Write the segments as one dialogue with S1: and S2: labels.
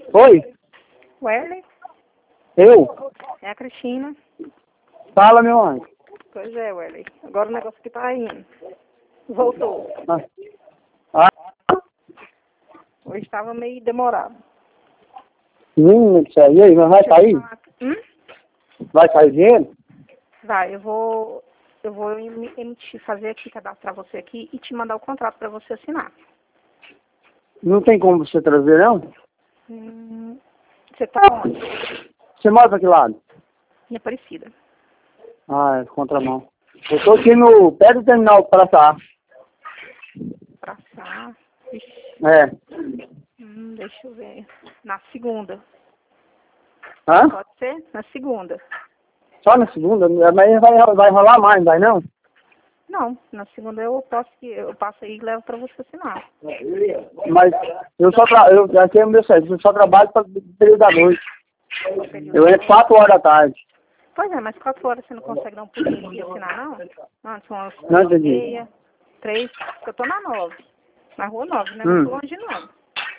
S1: Oi?
S2: Werley?
S1: Eu?
S2: É a Cristina.
S1: Fala, meu anjo.
S2: Pois é, Werley. Agora o negócio que tá indo. Voltou.
S1: Ah,
S2: Hoje estava meio demorado.
S1: isso aí. E aí, mas vai sair? Vai sair o dinheiro?
S2: Vai, eu vou fazer aqui, cadastrar você aqui e te mandar o contrato para você assinar.
S1: Não tem como você trazer, não?
S2: Você tá onde?
S1: Você mora pra que lado?
S2: Em Aparecida.
S1: Ah, é contramão. Eu tô aqui no pé do terminal Praça A.
S2: Praça A. Ixi.
S1: É.
S2: Deixa eu ver. Na segunda.
S1: Hã?
S2: Pode ser? Na segunda.
S1: Só na segunda? Mas vai rolar mais, vai não?
S2: Não, na segunda eu passo aí e levo para você assinar.
S1: Mas aqui é o meu serviço, eu só trabalho para o período da noite. Eu entro 4 horas da tarde.
S2: Pois é, mas 4 horas você não consegue dar um pulinho e assinar, não? Não, são as
S1: Não entendi.
S2: 9h30, 3, eu tô na 9. Na rua 9, não é muito longe, não.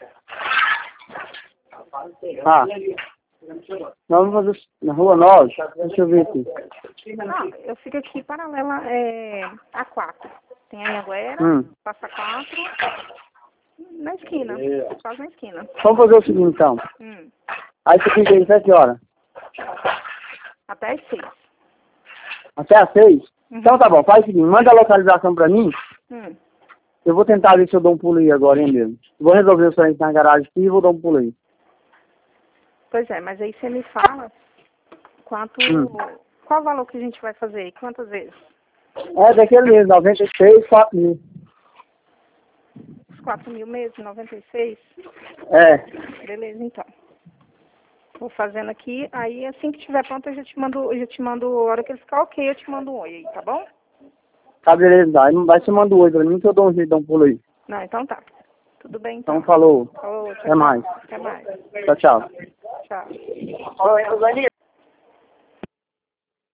S1: Ah. Nós vamos fazer na rua 9. Deixa eu ver aqui.
S2: Não, eu fico aqui paralela a 4. Tem a Anhanguera, passa 4, na esquina, quase na esquina.
S1: Vamos fazer o seguinte, então. Aí você fica aí 7 horas.
S2: Até as 6.
S1: Até às 6? Então tá bom, faz o seguinte, manda a localização pra mim. Eu vou tentar ver se eu dou um pulo aí agora, hein, mesmo. Vou resolver o trem na garagem aqui e vou dar um pulo aí.
S2: Pois é, mas aí você me fala qual o valor que a gente vai fazer aí, quantas vezes?
S1: É daquele mesmo, 96, 4 mil.
S2: Os 4 mil meses, 96?
S1: É.
S2: Beleza, então. Vou fazendo aqui, aí assim que estiver pronto eu já te mando, a hora que ele ficar ok, eu te mando um oi aí, tá bom?
S1: Tá, beleza, tá. Vai se manda oi pra mim que eu dou um jeito de dar um pulo aí.
S2: Não, então tá. Tudo bem, então.
S1: Então falou.
S2: Falou, tchau.
S1: Até mais.
S2: Até mais.
S1: Tchau, tchau.
S2: Tchau.
S1: Oi, Rosalia.